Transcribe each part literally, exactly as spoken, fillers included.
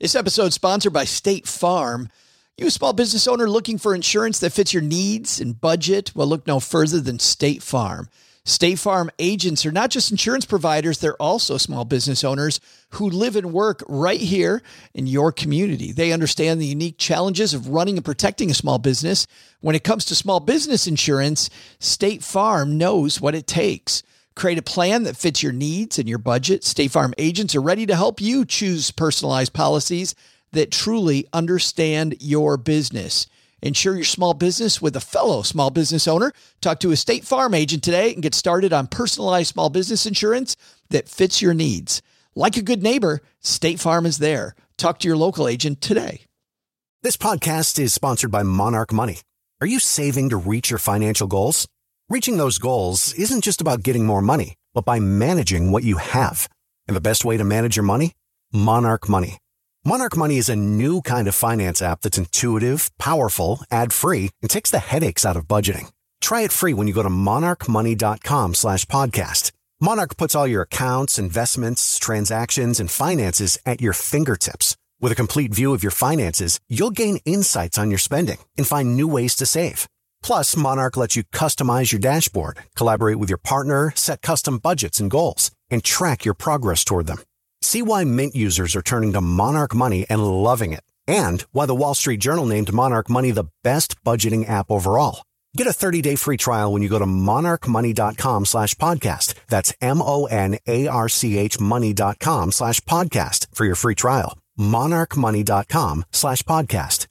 This episode is sponsored by State Farm. You a small business owner looking for insurance that fits your needs and budget? Well, look no further than State Farm. State Farm agents are not just insurance providers, they're also small business owners who live and work right here in your community. They understand the unique challenges of running and protecting a small business. When it comes to small business insurance, State Farm knows what it takes. Create a plan that fits your needs and your budget. State Farm agents are ready to help you choose personalized policies that truly understand your business. Insure your small business with a fellow small business owner. Talk to a State Farm agent today and get started on personalized small business insurance that fits your needs. Like a good neighbor, State Farm is there. Talk to your local agent today. This podcast is sponsored by Monarch Money. Are you saving to reach your financial goals? Reaching those goals isn't just about getting more money, but by managing what you have. And the best way to manage your money? Monarch Money. Monarch Money is a new kind of finance app that's intuitive, powerful, ad-free, and takes the headaches out of budgeting. Try it free when you go to monarchmoney.com slash podcast. Monarch puts all your accounts, investments, transactions, and finances at your fingertips. With a complete view of your finances, you'll gain insights on your spending and find new ways to save. Plus, Monarch lets you customize your dashboard, collaborate with your partner, set custom budgets and goals, and track your progress toward them. See why Mint users are turning to Monarch Money and loving it, and why the Wall Street Journal named Monarch Money the best budgeting app overall. Get a thirty-day free trial when you go to monarchmoney.com slash podcast. That's M-O-N-A-R-C-H money.com slash podcast for your free trial. monarchmoney.com slash podcast.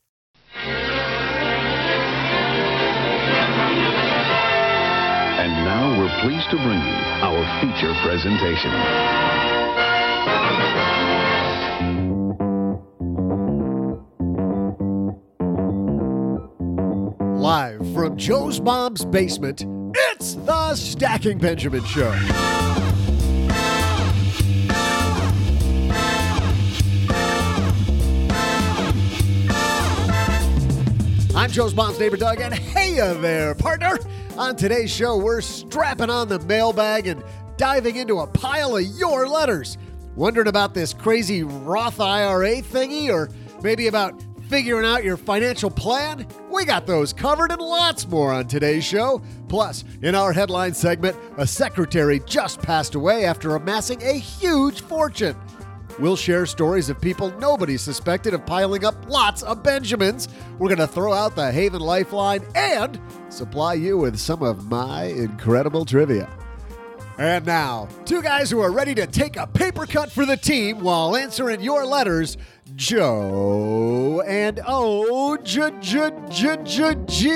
And now we're pleased to bring you our feature presentation. Live from Joe's mom's basement, it's the Stacking Benjamin Show. I'm Joe's mom's neighbor, Doug, and hey there, partner. On today's show, we're strapping on the mailbag and diving into a pile of your letters. Wondering about this crazy Roth I R A thingy, or maybe about figuring out your financial plan? We got those covered and lots more on today's show. Plus, in our headline segment, a secretary just passed away after amassing a huge fortune. We'll share stories of people nobody suspected of piling up lots of Benjamins. We're going to throw out the Haven Lifeline and supply you with some of my incredible trivia. And now, two guys who are ready to take a paper cut for the team while answering your letters, Joe and O J J J J G.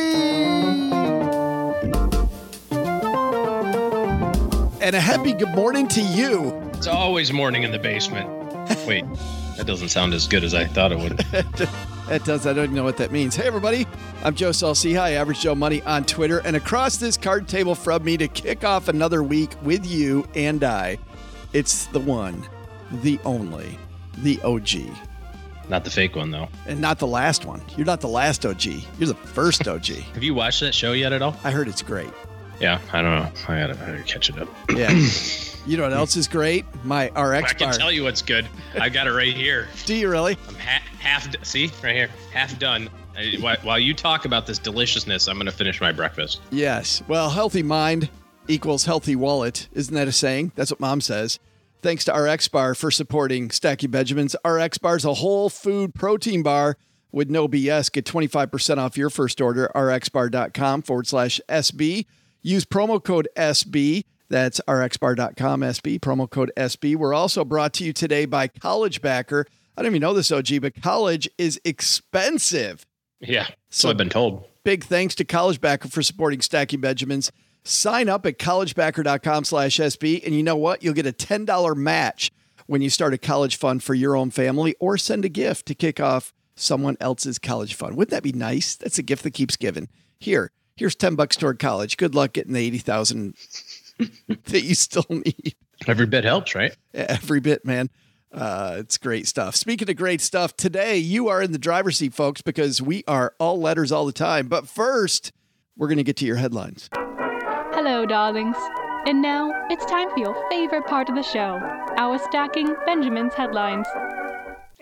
And a happy good morning to you. It's always morning in the basement. Wait, that doesn't sound as good as I thought it would. That does. I don't even know what that means. Hey, everybody. I'm Joe Saul-Sehy, Average Joe Money on Twitter. And across this card table from me to kick off another week with you and I, it's the one, the only, the O G. Not the fake one, though. And not the last one. You're not the last O G. You're the first O G. Have you watched that show yet at all? I heard it's great. Yeah, I don't know. I gotta, I gotta catch it up. Yeah. You know what else is great? My R X I can bar. tell you what's good. I got it right here. Do you really? I'm ha- half, d- see, right here, half done. I, wh- while you talk about this deliciousness, I'm going to finish my breakfast. Yes. Well, healthy mind equals healthy wallet. Isn't that a saying? That's what Mom says. Thanks to R X Bar for supporting Stacking Benjamins. R X Bar is a whole food protein bar with no B S. Get twenty-five percent off your first order. rxbar.com forward slash SB. Use promo code S B. That's rxbar.com S B, promo code S B. We're also brought to you today by College Backer. I don't even know this, O G, but college is expensive. Yeah, so I've been told. Big thanks to College Backer for supporting Stacking Benjamins. Sign up at collegebacker.com slash SB, and you know what? You'll get a ten dollars match when you start a college fund for your own family or send a gift to kick off someone else's college fund. Wouldn't that be nice? That's a gift that keeps giving. Here, here's ten bucks toward college. Good luck getting the eighty thousand that you still need. Every bit helps, right? Every bit, man. Uh, it's great stuff. Speaking of great stuff, today you are in the driver's seat, folks, because we are all letters all the time. But first, we're going to get to your headlines. Hello, darlings. And now it's time for your favorite part of the show, our Stacking Benjamin's headlines.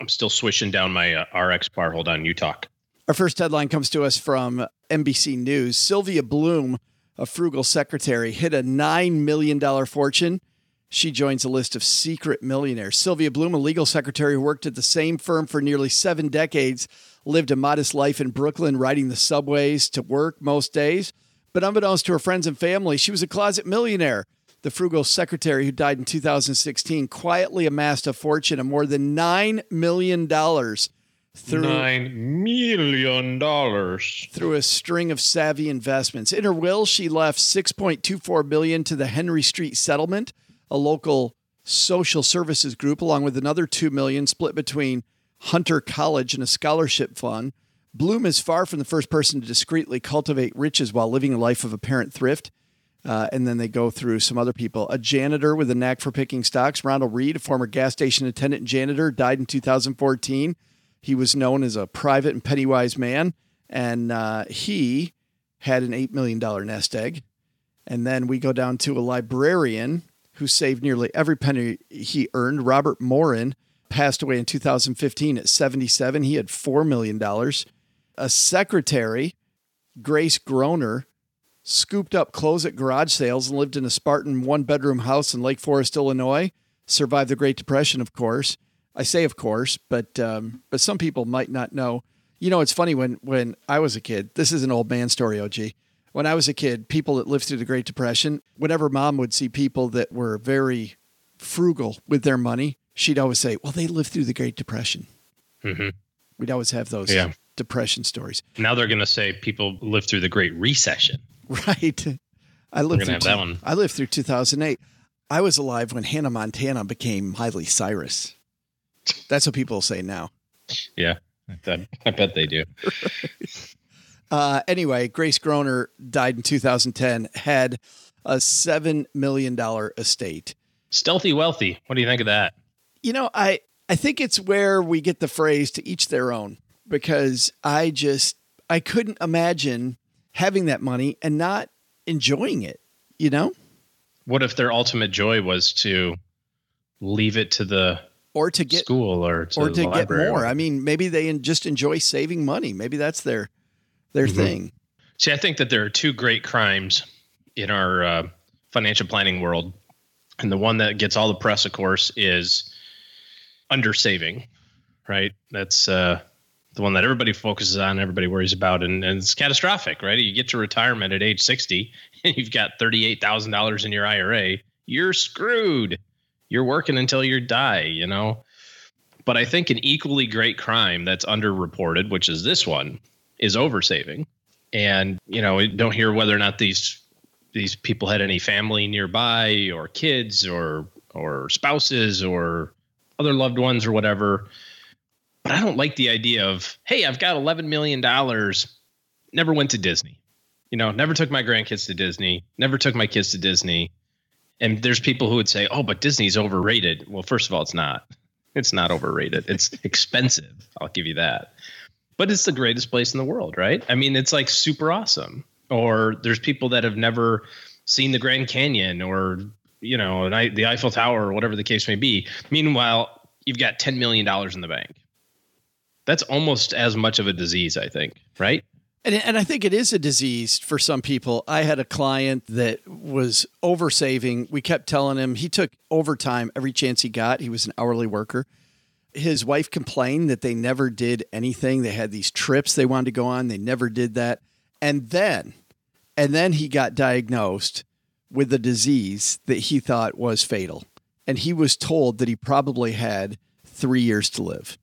I'm still swishing down my uh, R X bar. Hold on, you talk. Our first headline comes to us from N B C News. Sylvia Bloom, a frugal secretary, hit a nine million dollars fortune. She joins a list of secret millionaires. Sylvia Bloom, a legal secretary who worked at the same firm for nearly seven decades, lived a modest life in Brooklyn, riding the subways to work most days. But unbeknownst to her friends and family, she was a closet millionaire. The frugal secretary, who died in two thousand sixteen, quietly amassed a fortune of more than nine million dollars through nine million dollars through a string of savvy investments. In her will, she left six point two four billion dollars to the Henry Street Settlement, a local social services group, along with another two million dollars split between Hunter College and a scholarship fund. Bloom is far from the first person to discreetly cultivate riches while living a life of apparent thrift. Uh, and then they go through some other people. A janitor with a knack for picking stocks, Ronald Reed, a former gas station attendant and janitor, died in two thousand fourteen. He was known as a private and penny-wise man, and uh, he had an eight million dollars nest egg. And then we go down to a librarian who saved nearly every penny he earned. Robert Morin passed away in two thousand fifteen at seventy-seven. He had four million dollars. A secretary, Grace Groner, scooped up clothes at garage sales and lived in a Spartan one-bedroom house in Lake Forest, Illinois. Survived the Great Depression, of course. I say of course, but um, but some people might not know. You know, it's funny, when, when I was a kid, this is an old man story, O G. When I was a kid, people that lived through the Great Depression, whenever mom would see people that were very frugal with their money, she'd always say, well, they lived through the Great Depression. Mm-hmm. We'd always have those yeah. depression stories. Now they're going to say people lived through the Great Recession. Right. I lived, through have that one. I lived through two thousand eight. I was alive when Hannah Montana became Miley Cyrus. That's what people say now. Yeah, I, I bet they do. uh, anyway, Grace Groner died in two thousand ten, had a seven million dollars estate. Stealthy wealthy. What do you think of that? You know, I, I think it's where we get the phrase to each their own, because I just, I couldn't imagine having that money and not enjoying it, you know? What if their ultimate joy was to leave it to the or to get school or to, or the to get library? more? I mean, maybe they just enjoy saving money. Maybe that's their their mm-hmm. thing. See, I think that there are two great crimes in our uh, financial planning world. And the one that gets all the press, of course, is undersaving, right? That's uh, the one that everybody focuses on, everybody worries about, and, and it's catastrophic, right? You get to retirement at age sixty and you've got thirty-eight thousand dollars in your I R A. You're screwed. You're working until you die, you know? But I think an equally great crime that's underreported, which is this one, is oversaving. And, you know, we don't hear whether or not these these people had any family nearby or kids or or spouses or other loved ones or whatever. But I don't like the idea of, hey, I've got eleven million dollars, never went to Disney. You know, never took my grandkids to Disney, never took my kids to Disney. And there's people who would say, oh, but Disney's overrated. Well, first of all, it's not. It's not overrated. It's expensive. I'll give you that. But it's the greatest place in the world, right? I mean, it's like super awesome. Or there's people that have never seen the Grand Canyon or, you know, the Eiffel Tower or whatever the case may be. Meanwhile, you've got ten million dollars in the bank. That's almost as much of a disease, I think, right? And, and I think it is a disease for some people. I had a client that was oversaving. We kept telling him he took overtime every chance he got. He was an hourly worker. His wife complained that they never did anything. They had these trips they wanted to go on. They never did that. And then, and then he got diagnosed with a disease that he thought was fatal. And he was told that he probably had three years to live.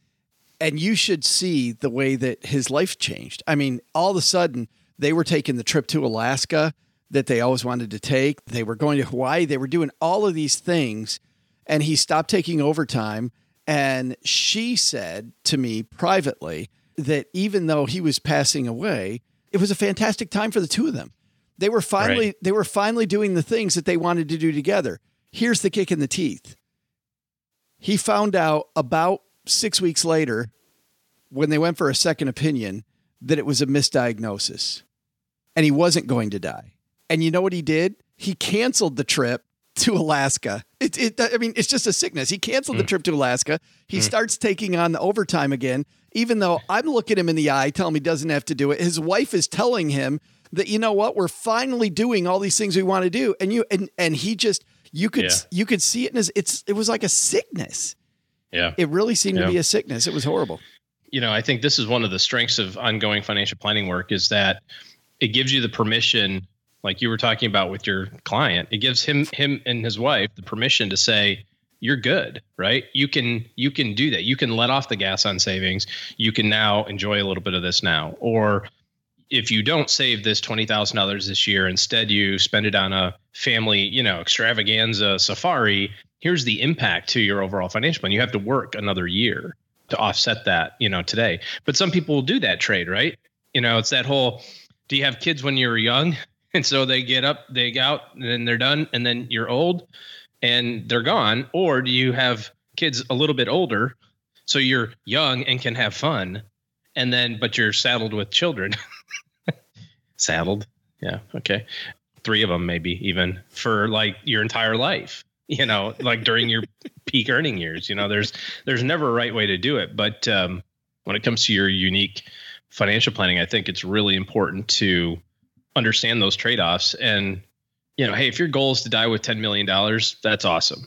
And you should see the way that his life changed. I mean, all of a sudden, they were taking the trip to Alaska that they always wanted to take. They were going to Hawaii. They were doing all of these things. And he stopped taking overtime. And she said to me privately that even though he was passing away, it was a fantastic time for the two of them. They were finally, right. they were finally doing the things that they wanted to do together. Here's the kick in the teeth. He found out about six weeks later, when they went for a second opinion, that it was a misdiagnosis and he wasn't going to die. And you know what he did? He canceled the trip to Alaska. It, it, I mean, it's just a sickness. He canceled mm. the trip to Alaska. He mm. starts taking on the overtime again, even though I'm looking him in the eye, telling him he doesn't have to do it. His wife is telling him that, you know what, we're finally doing all these things we want to do. And you, and, and he just, you could, yeah. you could see it in his, it's, it was like a sickness. Yeah. It really seemed yeah. to be a sickness. It was horrible. You know, I think this is one of the strengths of ongoing financial planning work is that it gives you the permission, like you were talking about with your client, it gives him, him and his wife the permission to say, you're good, right? You can, you can do that. You can let off the gas on savings. You can now enjoy a little bit of this now. Or if you don't save this twenty thousand dollars this year, instead you spend it on a family, you know, extravaganza safari, here's the impact to your overall financial plan. You have to work another year to offset that, you know, today. But some people will do that trade, right? You know, it's that whole, do you have kids when you were young? And so they get up, they go out, and then they're done, and then you're old and they're gone. Or do you have kids a little bit older, so you're young and can have fun, and then, but you're saddled with children. Saddled. Yeah. Okay. Three of them, maybe even for like your entire life, you know, like during your peak earning years, you know, there's, there's never a right way to do it. But um, when it comes to your unique financial planning, I think it's really important to understand those trade-offs. And, you know, hey, if your goal is to die with ten million dollars, that's awesome.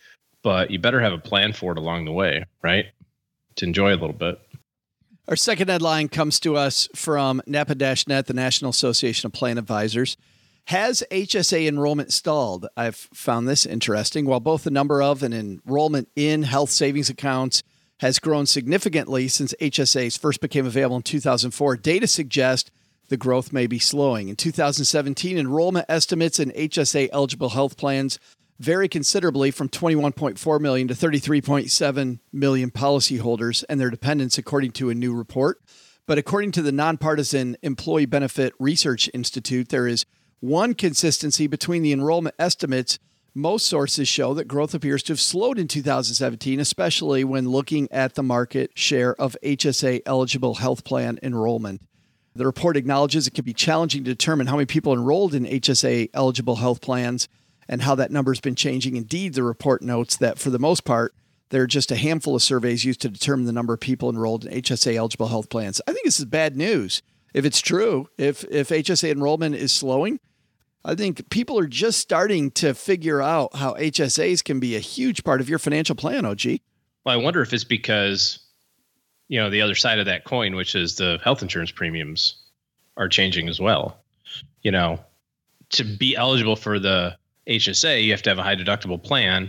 But you better have a plan for it along the way, right? To enjoy a little bit. Our second headline comes to us from Napa dash net, the National Association of Plan Advisors. Has H S A enrollment stalled? I've found this interesting. While both the number of and enrollment in health savings accounts has grown significantly since H S As first became available in two thousand four, data suggest the growth may be slowing. In two thousand seventeen, enrollment estimates in H S A-eligible health plans vary considerably from twenty-one point four million to thirty-three point seven million policyholders and their dependents, according to a new report. But according to the Nonpartisan Employee Benefit Research Institute, there is one consistency between the enrollment estimates. Most sources show that growth appears to have slowed in two thousand seventeen, especially when looking at the market share of H S A-eligible health plan enrollment. The report acknowledges it can be challenging to determine how many people enrolled in H S A-eligible health plans and how that number has been changing. Indeed, the report notes that for the most part, there are just a handful of surveys used to determine the number of people enrolled in H S A-eligible health plans. I think this is bad news. If it's true, if if H S A enrollment is slowing, I think people are just starting to figure out how H S As can be a huge part of your financial plan, O G. Well, I wonder if it's because, you know, the other side of that coin, which is the health insurance premiums are changing as well. You know, to be eligible for the H S A, you have to have a high deductible plan.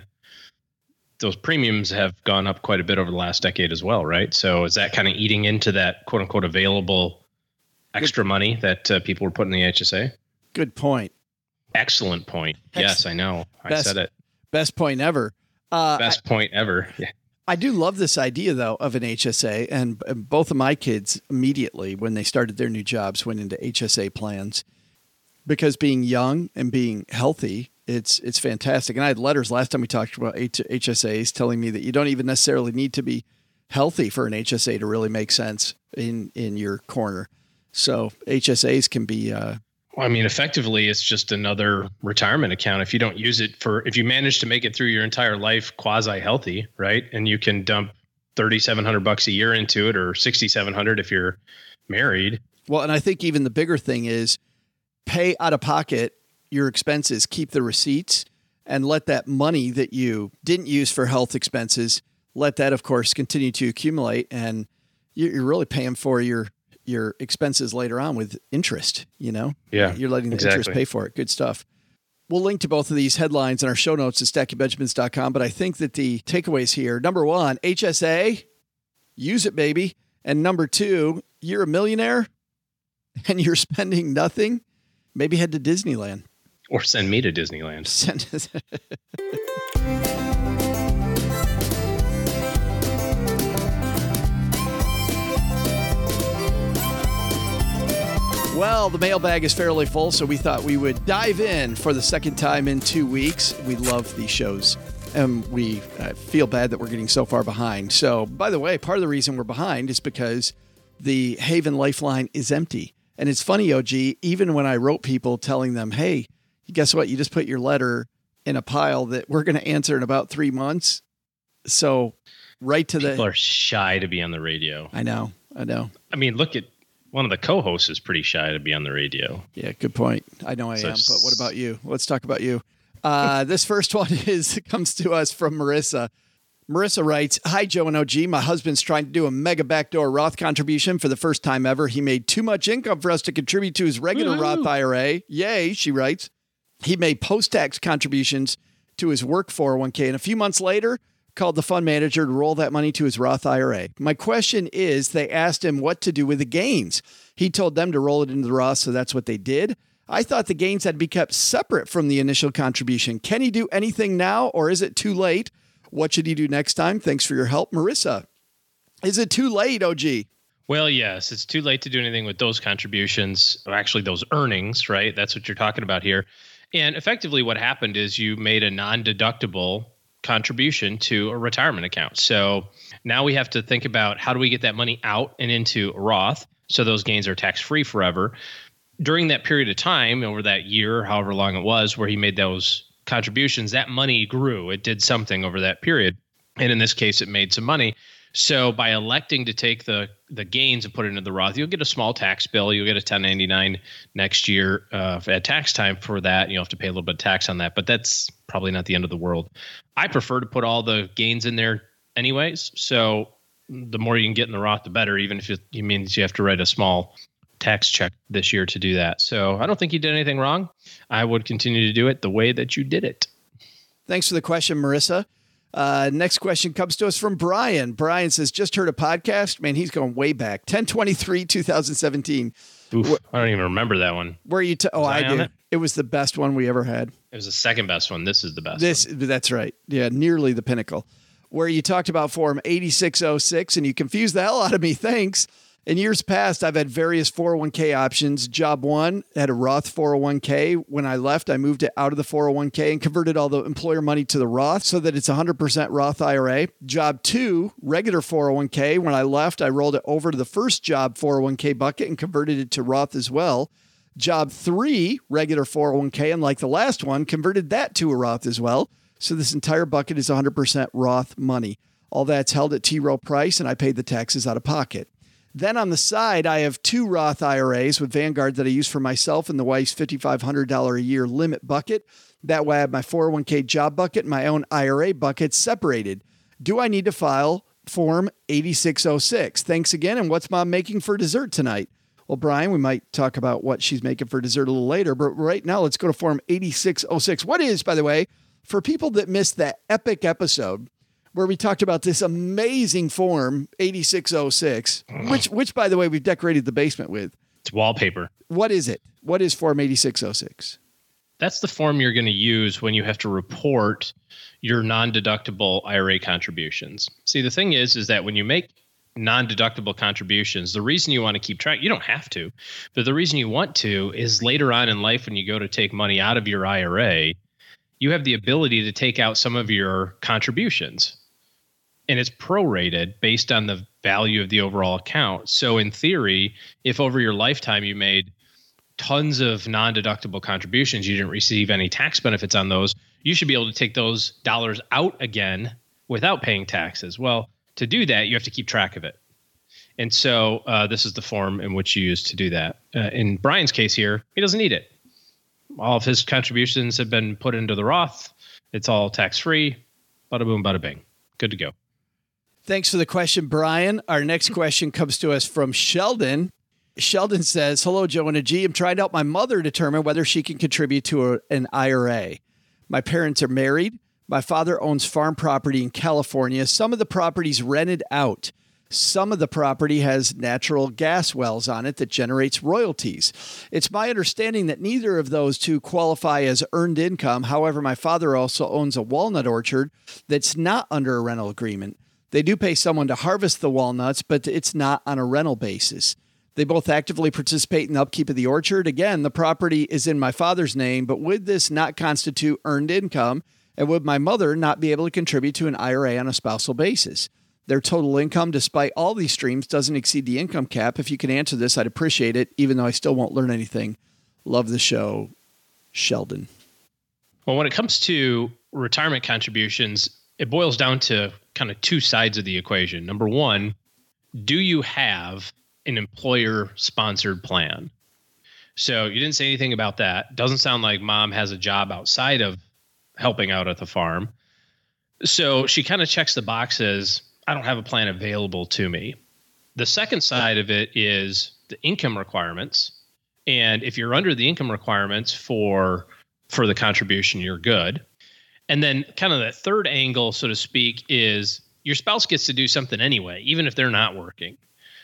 Those premiums have gone up quite a bit over the last decade as well, right? So is that kind of eating into that quote unquote available extra money that uh, people were putting in the H S A? Good point. Excellent point. Excellent. Yes, I know. I best, said it. Best point ever. Uh, best point ever. Yeah. I do love this idea, though, of an H S A. And, and both of my kids immediately, when they started their new jobs, went into H S A plans. Because being young and being healthy, it's it's fantastic. And I had letters last time we talked about H S As telling me that you don't even necessarily need to be healthy for an H S A to really make sense in, in your corner. So H S As can be... Uh, Well, I mean, effectively, it's just another retirement account. If you don't use it for, if you manage to make it through your entire life quasi healthy, right? And you can dump thirty-seven hundred bucks a year into it, or sixty-seven hundred if you're married. Well, and I think even the bigger thing is pay out of pocket your expenses, keep the receipts, and let that money that you didn't use for health expenses, let that, of course, continue to accumulate. And you're really paying for your your expenses later on with interest, you know? Yeah. You're letting the exactly. interest pay for it. Good stuff. We'll link to both of these headlines in our show notes at stacky benjamins dot com. But I think that the takeaways here, number one, H S A, use it, baby. And number two, you're a millionaire and you're spending nothing. Maybe head to Disneyland. Or send me to Disneyland. Send Well, the mailbag is fairly full, so we thought we would dive in for the second time in two weeks. We love these shows, and we uh, feel bad that we're getting so far behind. So, by the way, part of the reason we're behind is because the Haven Lifeline is empty. And it's funny, O G, even when I wrote people telling them, hey, guess what? You just put your letter in a pile that we're going to answer in about three months. So right to the... People are shy to be on the radio. I know. I know. I mean, look at one of the co-hosts is pretty shy to be on the radio. Yeah, good point. I know I So am, s- but what about you? Let's talk about you. Uh, this first one is comes to us from Marissa. Marissa writes, "Hi, Joe and O G. My husband's trying to do a mega backdoor Roth contribution for the first time ever. He made too much income for us to contribute to his regular Woo-hoo. Roth I R A. Yay," she writes. He made post-tax contributions to his work four oh one k, and a few months later, called the fund manager to roll that money to his Roth I R A. My question is, they asked him what to do with the gains. He told them to roll it into the Roth, so that's what they did. I thought the gains had to be kept separate from the initial contribution. Can he do anything now, or is it too late? What should he do next time? Thanks for your help, Marissa. Is it too late, O G? Well, yes, it's too late to do anything with those contributions, or actually those earnings, right? That's what you're talking about here. And effectively what happened is you made a non-deductible contribution to a retirement account. So now we have to think about how do we get that money out and into a Roth so those gains are tax-free forever. During that period of time, over that year, however long it was, where he made those contributions, that money grew. It did something over that period. And in this case, it made some money. So by electing to take the the gains and put it into the Roth, you'll get a small tax bill. You'll get a ten ninety-nine next year uh, at tax time for that. You'll have to pay a little bit of tax on that, but that's probably not the end of the world. I prefer to put all the gains in there anyways. So the more you can get in the Roth, the better, even if it, it means you have to write a small tax check this year to do that. So I don't think you did anything wrong. I would continue to do it the way that you did it. Thanks for the question, Marissa. Uh, next question comes to us from Brian. Brian says, just heard a podcast. Man, he's going way back. ten twenty-three, twenty seventeen. Oof, I don't even remember that one. Where you? T- oh, Was I, I on do. it? It was the best one we ever had. It was the second best one. This is the best This, one. that's right. Yeah, nearly the pinnacle. Where you talked about Form eighty-six oh six, and you confused the hell out of me. Thanks. In years past, I've had various four oh one k options. Job one had a Roth four oh one k. When I left, I moved it out of the four oh one k and converted all the employer money to the Roth so that it's one hundred percent Roth I R A. Job two, regular four oh one k. When I left, I rolled it over to the first job four oh one k bucket and converted it to Roth as well. Job three, regular four oh one k, and like the last one, converted that to a Roth as well. So this entire bucket is one hundred percent Roth money. All that's held at T. Rowe Price, and I paid the taxes out of pocket. Then on the side, I have two Roth I R As with Vanguard that I use for myself and the wife's five thousand five hundred dollars a year limit bucket. That way I have my four oh one k job bucket and my own I R A bucket separated. Do I need to file Form eighty-six oh six? Thanks again, and what's Mom making for dessert tonight? Well, Brian, we might talk about what she's making for dessert a little later, but right now let's go to Form eighty-six oh six. What is, by the way, for people that missed that epic episode where we talked about this amazing Form eighty-six oh six, which, which, by the way, we've decorated the basement with. It's wallpaper. What is it? What is Form eighty-six oh six? That's the form you're going to use when you have to report your non-deductible I R A contributions. See, the thing is, is that when you make non-deductible contributions, the reason you want to keep track, you don't have to, but the reason you want to is later on in life when you go to take money out of your I R A, you have the ability to take out some of your contributions. And it's prorated based on the value of the overall account. So in theory, if over your lifetime you made tons of non-deductible contributions, you didn't receive any tax benefits on those, you should be able to take those dollars out again without paying taxes. Well, to do that, you have to keep track of it. And so uh, this is the form in which you use to do that. Uh, in Brian's case here, he doesn't need it. All of his contributions have been put into the Roth. It's all tax-free. Bada boom, bada bing. Good to go. Thanks for the question, Brian. Our next question comes to us from Sheldon. Sheldon says, hello, Joe and a G. I'm trying to help my mother determine whether she can contribute to a, an I R A. My parents are married. My father owns farm property in California. Some of the property's rented out. Some of the property has natural gas wells on it that generates royalties. It's my understanding that neither of those two qualify as earned income. However, my father also owns a walnut orchard that's not under a rental agreement. They do pay someone to harvest the walnuts, but it's not on a rental basis. They both actively participate in the upkeep of the orchard. Again, the property is in my father's name, but would this not constitute earned income? And would my mother not be able to contribute to an I R A on a spousal basis? Their total income, despite all these streams, doesn't exceed the income cap. If you can answer this, I'd appreciate it, even though I still won't learn anything. Love the show, Sheldon. Well, when it comes to retirement contributions, it boils down to kind of two sides of the equation. Number one, do you have an employer-sponsored plan? So you didn't say anything about that. Doesn't sound like mom has a job outside of helping out at the farm. So she kind of checks the boxes. I don't have a plan available to me. The second side of it is the income requirements. And if you're under the income requirements for, for the contribution, you're good. And then kind of the third angle, so to speak, is your spouse gets to do something anyway, even if they're not working.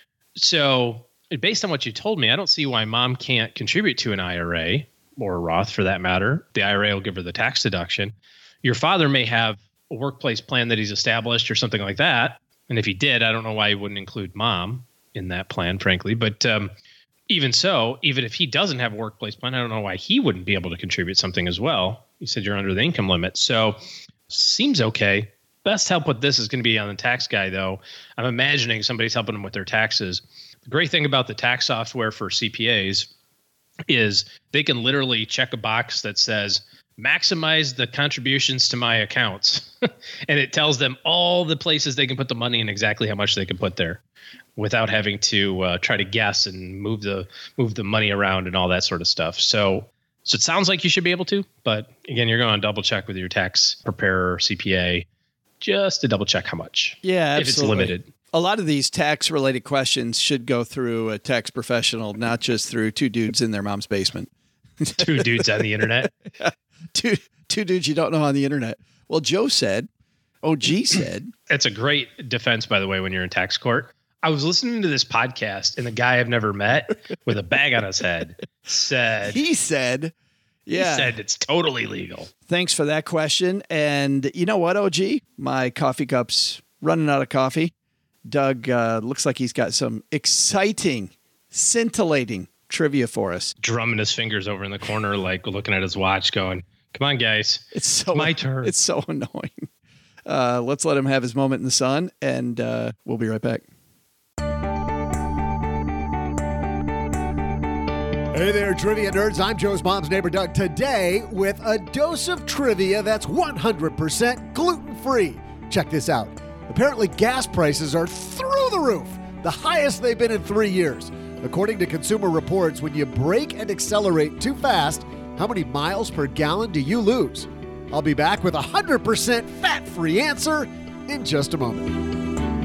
So based on what you told me, I don't see why mom can't contribute to an I R A or a Roth for that matter. The I R A will give her the tax deduction. Your father may have a workplace plan that he's established or something like that. And if he did, I don't know why he wouldn't include mom in that plan, frankly. But um, even so, even if he doesn't have a workplace plan, I don't know why he wouldn't be able to contribute something as well. You said you're under the income limit. So seems okay. Best help with this is going to be on the tax guy, though. I'm imagining somebody's helping them with their taxes. The great thing about the tax software for C P As is they can literally check a box that says, maximize the contributions to my accounts. And it tells them all the places they can put the money and exactly how much they can put there without having to uh, try to guess and move the move the money around and all that sort of stuff. So so it sounds like you should be able to, but again, you're going to double check with your tax preparer, C P A, just to double check how much. Yeah, absolutely. If it's limited. A lot of these tax-related questions should go through a tax professional, not just through two dudes in their mom's basement. Two dudes on the internet. two two dudes you don't know on the internet. Well, Joe said, O G said. It's a great defense, by the way, when you're in tax court. I was listening to this podcast, and the guy I've never met with a bag on his head said... He said... Yeah. He said it's totally legal. Thanks for that question. And you know what, O G? My coffee cup's running out of coffee. Doug uh, looks like he's got some exciting, scintillating trivia for us. Drumming his fingers over in the corner, like looking at his watch going, come on, guys. It's so my turn. It's so annoying. Uh, let's let him have his moment in the sun, and uh, we'll be right back. Hey there, trivia nerds. I'm Joe's mom's neighbor, Doug, today with a dose of trivia that's one hundred percent gluten-free. Check this out. Apparently, gas prices are through the roof, the highest they've been in three years. According to Consumer Reports, when you brake and accelerate too fast, how many miles per gallon do you lose? I'll be back with a one hundred percent fat-free answer in just a moment.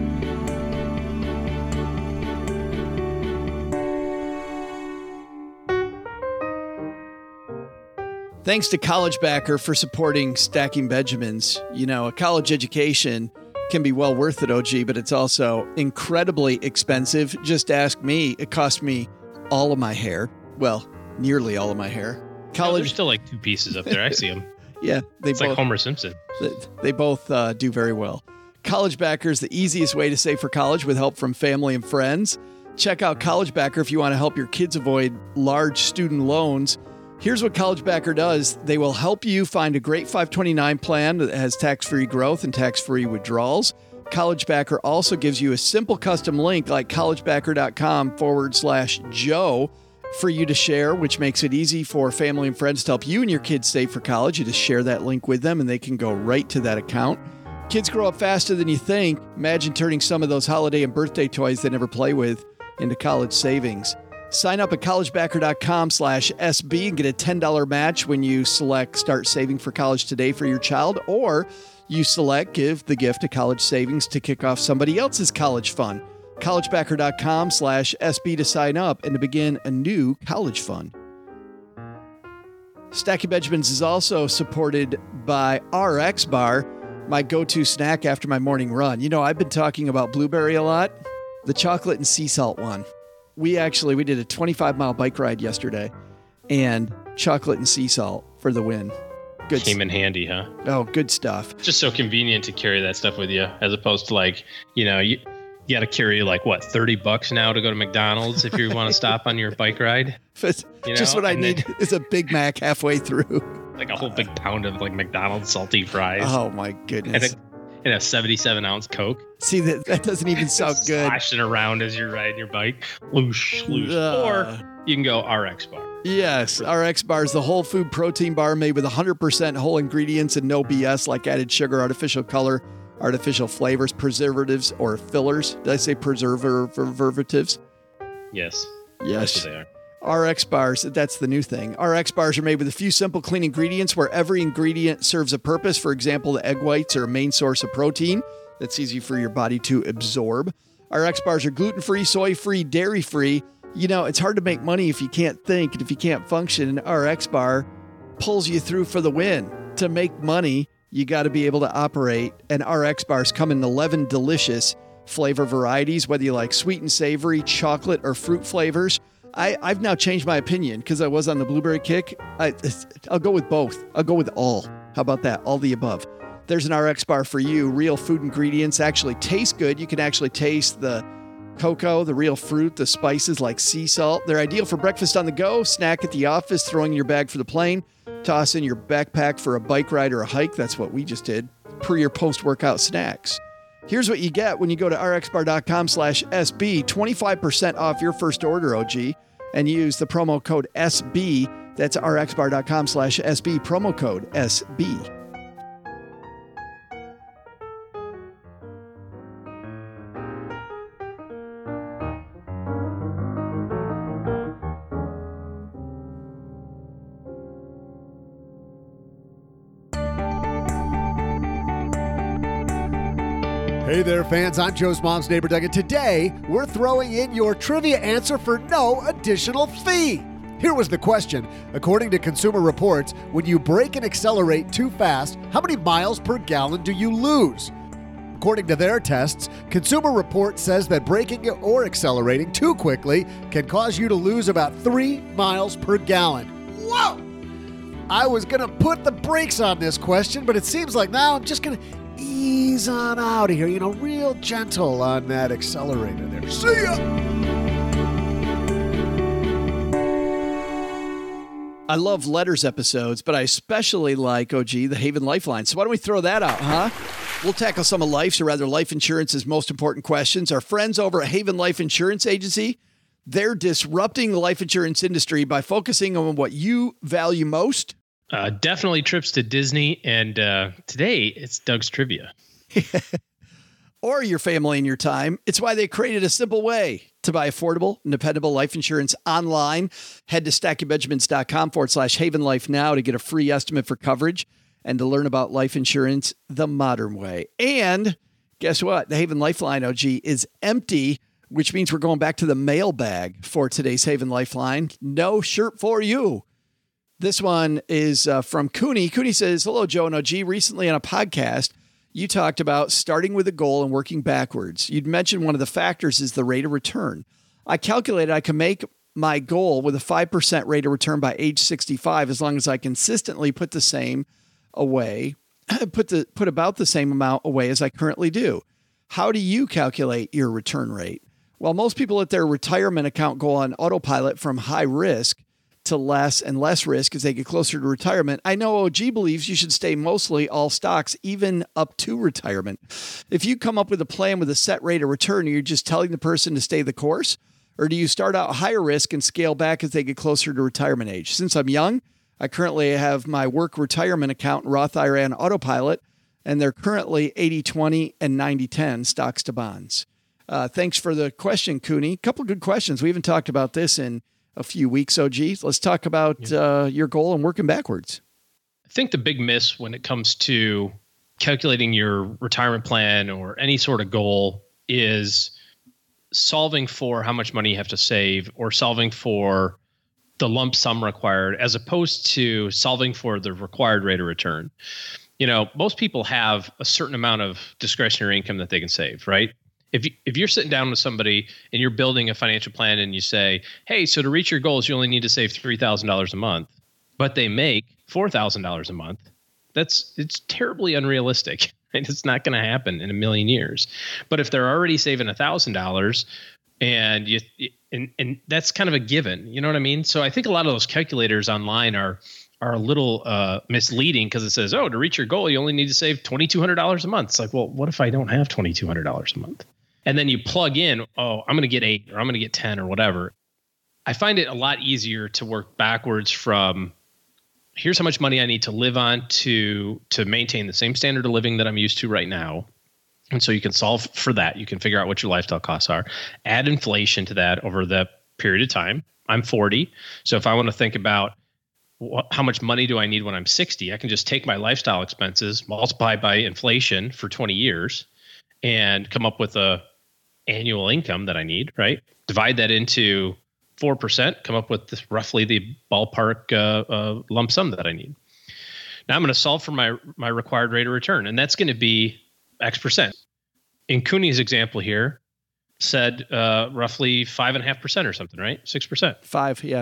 Thanks to College Backer for supporting Stacking Benjamins. You know, a college education can be well worth it, O G, but it's also incredibly expensive. Just ask me. It cost me all of my hair. Well, nearly all of my hair. College. No, there's still like two pieces up there. I see them. Yeah. They it's both, like Homer Simpson. They, they both uh, do very well. College Backer is the easiest way to save for college with help from family and friends. Check out College Backer if you want to help your kids avoid large student loans. Here's what College Backer does. They will help you find a great five twenty-nine plan that has tax-free growth and tax-free withdrawals. College Backer also gives you a simple custom link like collegebacker.com forward slash Joe for you to share, which makes it easy for family and friends to help you and your kids save for college. You just share that link with them and they can go right to that account. Kids grow up faster than you think. Imagine turning some of those holiday and birthday toys they never play with into college savings. Sign up at collegebacker.com slash SB and get a ten dollars match when you select Start Saving for College Today for your child, or you select Give the Gift of College Savings to kick off somebody else's college fund. collegebacker.com slash SB to sign up and to begin a new college fund. Stacking Benjamins is also supported by R X Bar, my go-to snack after my morning run. You know, I've been talking about blueberry a lot, the chocolate and sea salt one. We actually, we did a twenty-five mile bike ride yesterday and chocolate and sea salt for the win. Good. Came in handy, huh? Oh, good stuff. Just so convenient to carry that stuff with you as opposed to like, you know, you, you got to carry like what, thirty bucks now to go to McDonald's if you want to stop on your bike ride. You know? Just what I and need then, is a Big Mac halfway through. Like a whole big pound of like McDonald's salty fries. Oh my goodness. And a, and a seventy-seven ounce Coke. See, that that doesn't even sound good. Slashing around as you're riding your bike. Loosh, loosh. Uh, or you can go R X Bar. Yes, R X Bar is the whole food protein bar made with one hundred percent whole ingredients and no B S like added sugar, artificial color, artificial flavors, preservatives, or fillers. Did I say preservatives? Yes. Yes. That's what they are. R X Bars, that's the new thing. R X Bars are made with a few simple, clean ingredients where every ingredient serves a purpose. For example, the egg whites are a main source of protein that's easy for your body to absorb. R X Bars are gluten-free, soy-free, dairy-free. You know, it's hard to make money if you can't think and if you can't function. An R X Bar pulls you through for the win. To make money, you got to be able to operate. And R X Bars come in eleven delicious flavor varieties, whether you like sweet and savory, chocolate, or fruit flavors. I, I've now changed my opinion because I was on the blueberry kick. I, I'll go with both. I'll go with all. How about that? All the above. There's an R X Bar for you. Real food ingredients actually taste good. You can actually taste the cocoa, the real fruit, the spices like sea salt. They're ideal for breakfast on the go, snack at the office, throwing in your bag for the plane, toss in your backpack for a bike ride or a hike. That's what we just did. Pre or post-workout snacks. Here's what you get when you go to rxbar.com slash SB, twenty-five percent off your first order, O G, and use the promo code S B. That's rxbar.com slash SB, promo code S B. Hey there, fans. I'm Joe's mom's neighbor, Doug, and today we're throwing in your trivia answer for no additional fee. Here was the question. According to Consumer Reports, when you brake and accelerate too fast, how many miles per gallon do you lose? According to their tests, Consumer Reports says that braking or accelerating too quickly can cause you to lose about three miles per gallon. Whoa! I was going to put the brakes on this question, but it seems like now I'm just going to ease on out of here, you know, real gentle on that accelerator there. See ya! I love letters episodes, but I especially like, O G, the Haven Lifeline. So why don't we throw that out, huh? We'll tackle some of life's, or rather life insurance's most important questions. Our friends over at Haven Life Insurance Agency, they're disrupting the life insurance industry by focusing on what you value most. Uh, definitely trips to Disney, and uh, today it's Doug's Trivia. Or your family and your time. It's why they created a simple way to buy affordable and dependable life insurance online. Head to stackingbenjamins.com forward slash Haven Life now to get a free estimate for coverage and to learn about life insurance the modern way. And guess what? The Haven Lifeline, O G, is empty, which means we're going back to the mailbag for today's Haven Lifeline. No shirt for you. This one is uh, from Cooney. Cooney says, hello, Joe and O G. Recently on a podcast, you talked about starting with a goal and working backwards. You'd mentioned one of the factors is the rate of return. I calculated I can make my goal with a five percent rate of return by age sixty-five as long as I consistently put the same away, put the put about the same amount away as I currently do. How do you calculate your return rate? Well, most people let their retirement account go on autopilot from high risk to less and less risk as they get closer to retirement. I know O G believes you should stay mostly all stocks, even up to retirement. If you come up with a plan with a set rate of return, are you just telling the person to stay the course? Or do you start out higher risk and scale back as they get closer to retirement age? Since I'm young, I currently have my work retirement account in Roth I R A on autopilot, and they're currently eighty twenty and ninety ten stocks to bonds. Uh, thanks for the question, Cooney. Couple good questions. We haven't talked about this in a few weeks, O G. Let's talk about uh, your goal and working backwards. I think the big miss when it comes to calculating your retirement plan or any sort of goal is solving for how much money you have to save or solving for the lump sum required as opposed to solving for the required rate of return. You know, most people have a certain amount of discretionary income that they can save, right? If you, if you're sitting down with somebody and you're building a financial plan and you say, hey, so to reach your goals, you only need to save three thousand dollars a month, but they make four thousand dollars a month, that's it's terribly unrealistic. And it's not going to happen in a million years. But if they're already saving one thousand dollars and you and, and that's kind of a given, you know what I mean? So I think a lot of those calculators online are are a little uh, misleading because it says, oh, to reach your goal, you only need to save twenty-two hundred dollars a month. It's like, well, what if I don't have twenty-two hundred dollars a month? And then you plug in, oh, I'm going to get eight or I'm going to get ten or whatever. I find it a lot easier to work backwards from here's how much money I need to live on to to maintain the same standard of living that I'm used to right now. And so you can solve for that. You can figure out what your lifestyle costs are, add inflation to that over the period of time. I'm forty. So if I want to think about what, how much money do I need when I'm sixty, I can just take my lifestyle expenses, multiply by inflation for twenty years and come up with a annual income that I need, right? Divide that into four percent, come up with this, roughly the ballpark uh, uh, lump sum that I need. Now I'm going to solve for my, my required rate of return, and that's going to be X percent. In Cooney's example here, said uh, roughly five and a half percent or something, right? Six percent. Five, yeah.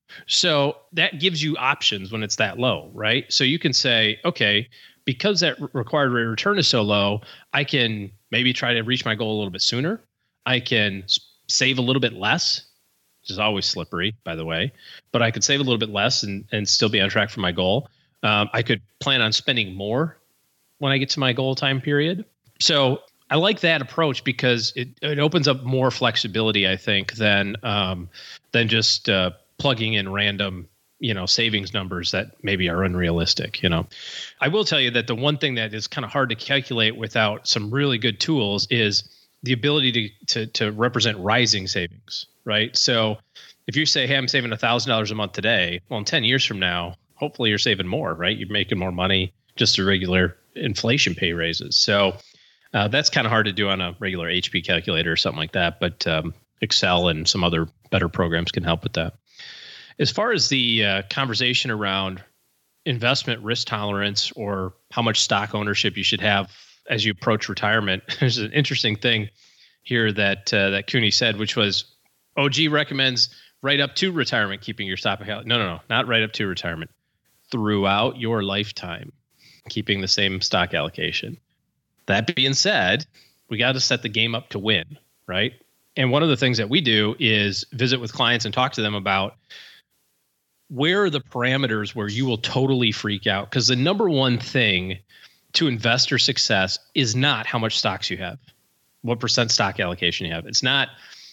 So that gives you options when it's that low, right? So you can say, okay, because that required rate of return is so low, I can maybe try to reach my goal a little bit sooner. I can save a little bit less, which is always slippery, by the way, but I could save a little bit less and, and still be on track for my goal. Um, I could plan on spending more when I get to my goal time period. So I like that approach because it, it opens up more flexibility, I think, than um, than just uh, plugging in random, you know, savings numbers that maybe are unrealistic. You know, I will tell you that the one thing that is kind of hard to calculate without some really good tools is the ability to to to represent rising savings, right? So if you say, hey, I'm saving one thousand dollars a month today, well, in ten years from now, hopefully you're saving more, right? You're making more money just through regular inflation pay raises. So uh, that's kind of hard to do on a regular H P calculator or something like that, but um, Excel and some other better programs can help with that. As far as the uh, conversation around investment risk tolerance or how much stock ownership you should have as you approach retirement, there's an interesting thing here that uh, that Cooney said, which was O G recommends right up to retirement, keeping your stock account. No, no, no, not right up to retirement. Throughout your lifetime, keeping the same stock allocation. That being said, we got to set the game up to win, right? And one of the things that we do is visit with clients and talk to them about where are the parameters where you will totally freak out. Because the number one thing to investor success is not how much stocks you have, what percent stock allocation you have. It's not,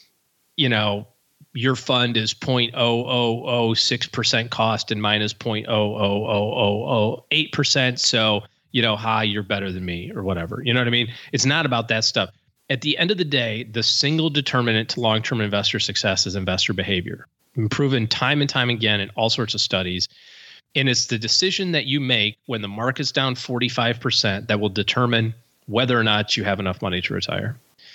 you know, your fund is zero point zero zero zero six percent cost and mine is zero point zero zero zero zero zero eight percent. So, you know, hi, you're better than me or whatever. You know what I mean? It's not about that stuff. At the end of the day, the single determinant to long-term investor success is investor behavior. Proven time and time again in all sorts of studies. And it's the decision that you make when the market's down forty-five percent that will determine whether or not you have enough money to retire.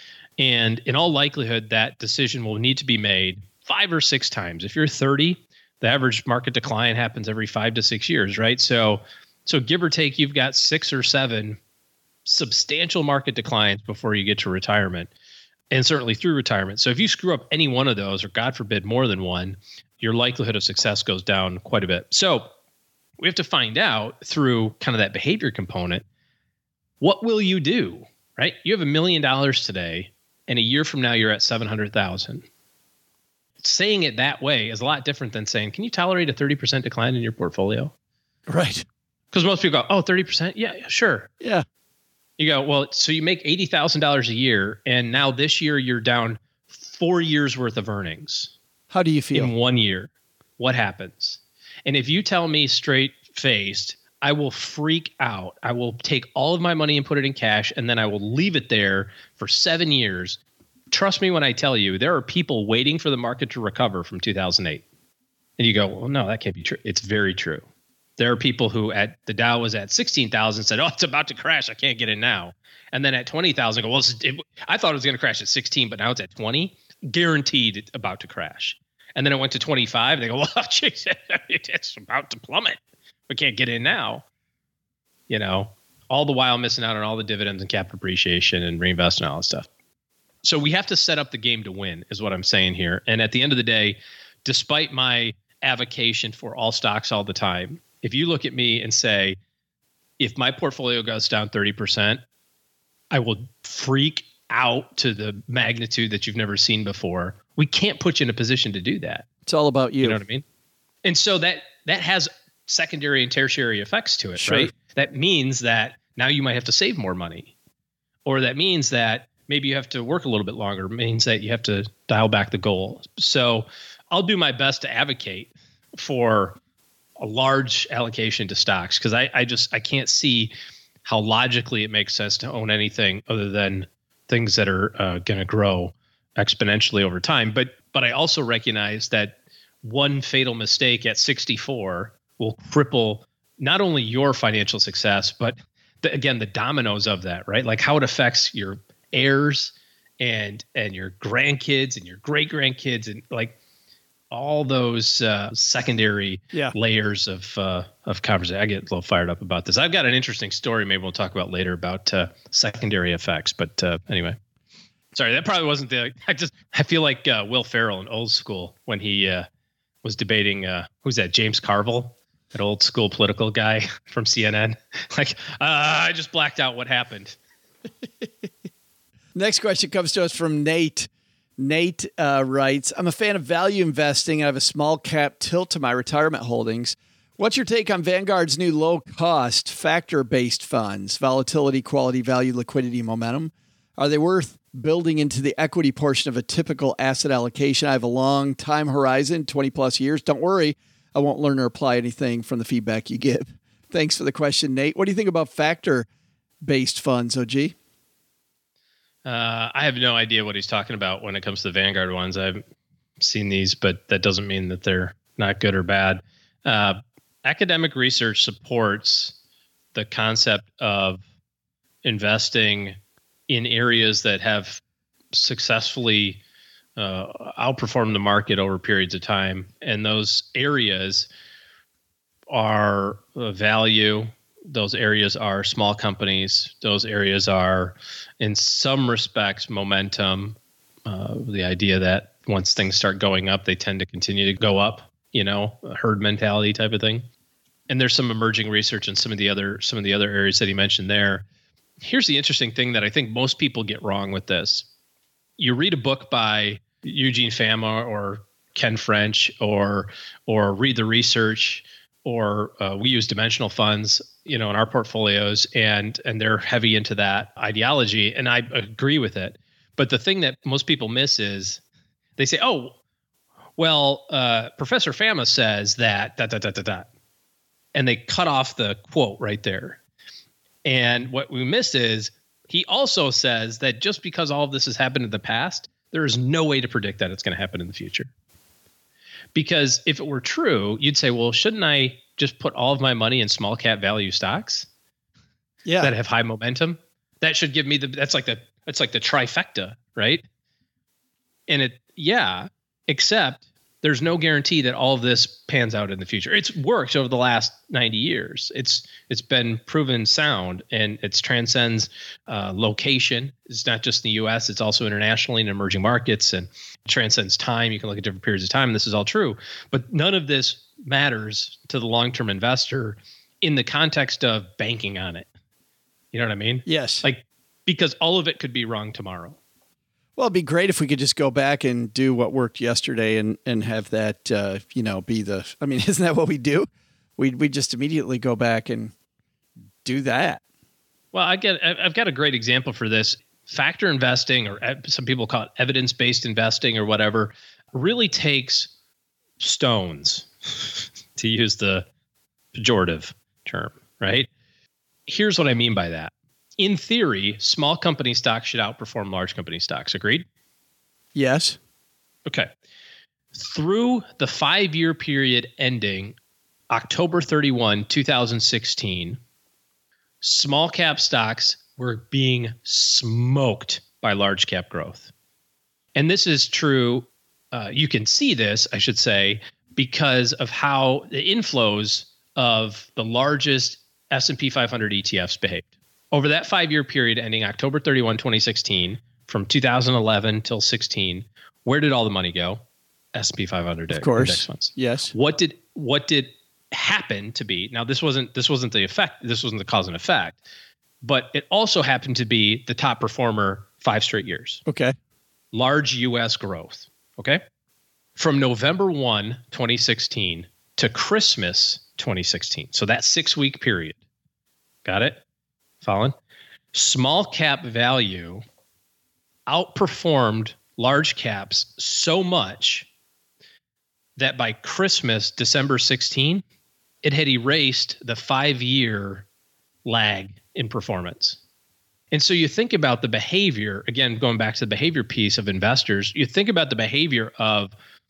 And in all likelihood, that decision will need to be made five or six times. If you're thirty, the average market decline happens every five to six years, right? So, so give or take, you've got six or seven substantial market declines before you get to retirement, and certainly through retirement. So if you screw up any one of those, or God forbid, more than one, your likelihood of success goes down quite a bit. So we have to find out through kind of that behavior component, what will you do, right? You have a million dollars today, and a year from now, you're at seven hundred thousand. Saying it that way is a lot different than saying, can you tolerate a thirty percent decline in your portfolio? Right. Because most people go, oh, thirty percent? Yeah, yeah, sure. Yeah. You go, well, so you make eighty thousand dollars a year, and now this year you're down four years worth of earnings. How do you feel? In one year. What happens? And if you tell me straight faced, I will freak out. I will take all of my money and put it in cash, and then I will leave it there for seven years. Trust me when I tell you, there are people waiting for the market to recover from two thousand eight. And you go, well, no, that can't be true. It's very true. There are people who at the Dow was at sixteen thousand said, oh, it's about to crash. I can't get in now. And then at twenty thousand, go, well, it, I thought it was going to crash at sixteen, but now it's at twenty. Guaranteed it's about to crash. And then it went to twenty-five. They go, well, geez, it's about to plummet. We can't get in now. You know, all the while missing out on all the dividends and capital appreciation and reinvestment and all that stuff. So we have to set up the game to win is what I'm saying here. And at the end of the day, despite my avocation for all stocks all the time, if you look at me and say, if my portfolio goes down thirty percent, I will freak out to the magnitude that you've never seen before. We can't put you in a position to do that. It's all about you. You know what I mean? And so that that has secondary and tertiary effects to it, sure. Right? That means that now you might have to save more money. Or that means that maybe you have to work a little bit longer. It means that you have to dial back the goal. So I'll do my best to advocate for a large allocation to stocks because I, I just I can't see how logically it makes sense to own anything other than things that are uh, going to grow exponentially over time. But but I also recognize that one fatal mistake at sixty-four will cripple not only your financial success, but the, again, the dominoes of that, right? Like how it affects your heirs and and your grandkids and your great grandkids and like all those uh, secondary yeah. layers of uh, of conversation. I get a little fired up about this. I've got an interesting story maybe we'll talk about later about uh, secondary effects. But uh, anyway, sorry, that probably wasn't the. I just I feel like uh, Will Ferrell in Old School when he uh, was debating uh, who's that James Carville, that old school political guy from C N N. Like uh, I just blacked out what happened. Next question comes to us from Nate. Nate uh, writes, I'm a fan of value investing. I have a small cap tilt to my retirement holdings. What's your take on Vanguard's new low-cost, factor-based funds? Volatility, quality, value, liquidity, momentum. Are they worth building into the equity portion of a typical asset allocation? I have a long time horizon, twenty-plus years. Don't worry, I won't learn or apply anything from the feedback you give. Thanks for the question, Nate. What do you think about factor-based funds, O G? Uh, I have no idea what he's talking about when it comes to the Vanguard ones. I've seen these, but that doesn't mean that they're not good or bad. Uh, academic research supports the concept of investing in areas that have successfully uh, outperformed the market over periods of time. And those areas are uh, value. Those areas are small companies. Those areas are, in some respects, momentum. Uh, the idea that once things start going up, they tend to continue to go up, you know, a herd mentality type of thing. And there's some emerging research in some of the other some of the other areas that he mentioned there. Here's the interesting thing that I think most people get wrong with this. You read a book by Eugene Fama or Ken French, or or read the research, or uh, we use dimensional funds, you know, in our portfolios, and and they're heavy into that ideology, and I agree with it. But the thing that most people miss is they say, "Oh, well, uh, Professor Fama says that dot dot dot dot dot," and they cut off the quote right there. And what we miss is he also says that just because all of this has happened in the past, there is no way to predict that it's going to happen in the future. Because if it were true, you'd say, well, shouldn't I just put all of my money in small cap value stocks yeah. that have high momentum? That should give me the, that's like the, that's like the trifecta, right? And it, yeah, except there's no guarantee that all of this pans out in the future. It's worked over the last ninety years. It's, it's been proven sound, and it transcends uh, location. It's not just in the U S, it's also internationally in emerging markets, and transcends time. You can look at different periods of time, and this is all true. But none of this matters to the long-term investor in the context of banking on it. You know what I mean? Yes. Like, because all of it could be wrong tomorrow. Well, it'd be great if we could just go back and do what worked yesterday and, and have that, uh, you know, be the, I mean, isn't that what we do? We we just immediately go back and do that. Well, I get, I've got a great example for this. Factor investing, or some people call it evidence-based investing or whatever, really takes stones, to use the pejorative term, right? Here's what I mean by that. In theory, small company stocks should outperform large company stocks. Agreed? Yes. Okay. Through the five-year period ending October thirty-first, two thousand sixteen, small cap stocks were being smoked by large cap growth. And this is true. Uh, you can see this, I should say, because of how the inflows of the largest S and P five hundred E T Fs behaved. Over that five-year period ending October thirty-first, twenty sixteen, from two thousand eleven till sixteen, where did all the money go? S and P five hundred of course. index funds. Yes. What did what did happen to be? Now, this wasn't this wasn't the effect. This wasn't the cause and effect, but it also happened to be the top performer five straight years. Okay. Large U S growth. Okay. From November first, twenty sixteen to Christmas twenty sixteen. So that six-week period. Got it? Following? Small cap value outperformed large caps so much that by Christmas, December sixteenth, it had erased the five-year lag in performance. And so you think about the behavior, again, going back to the behavior piece of investors, you think about the behavior of